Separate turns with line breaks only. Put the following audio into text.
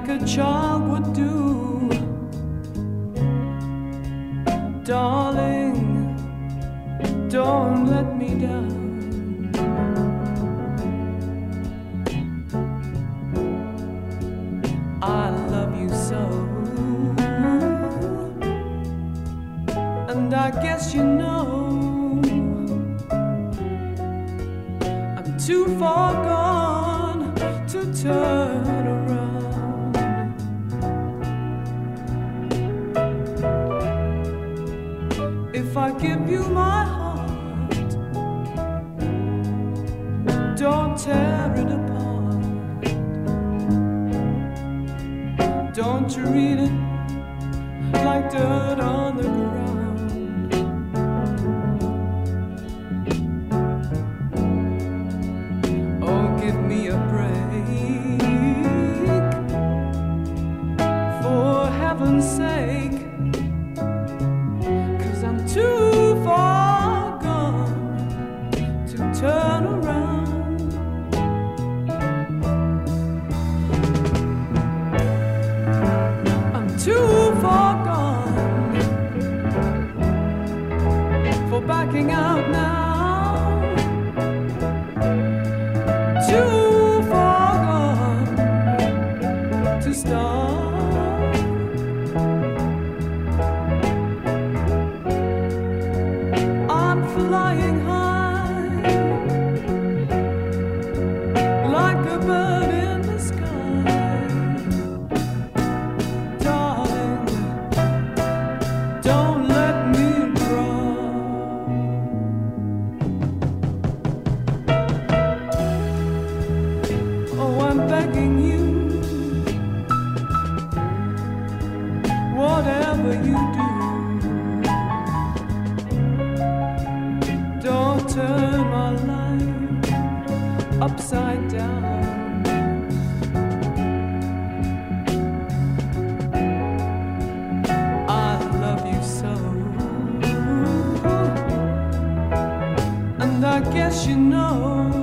like a child would do. Darling, don't let me down. I love you so, and I guess you know I'm too far gone to turn around. If I give you my heart, don't tear it apart. Don't you read it like dirt on the ground. Oh, give me a break, for heaven's sake, 'cause I'm too far gone to turn around. I'm too far gone for backing out now. Too far gone to start. I'm flying high like a bird in the sky. Darling, don't let me drown. Oh, I'm begging you, whatever you do, don't turn my life upside down. I love you so, and I guess you know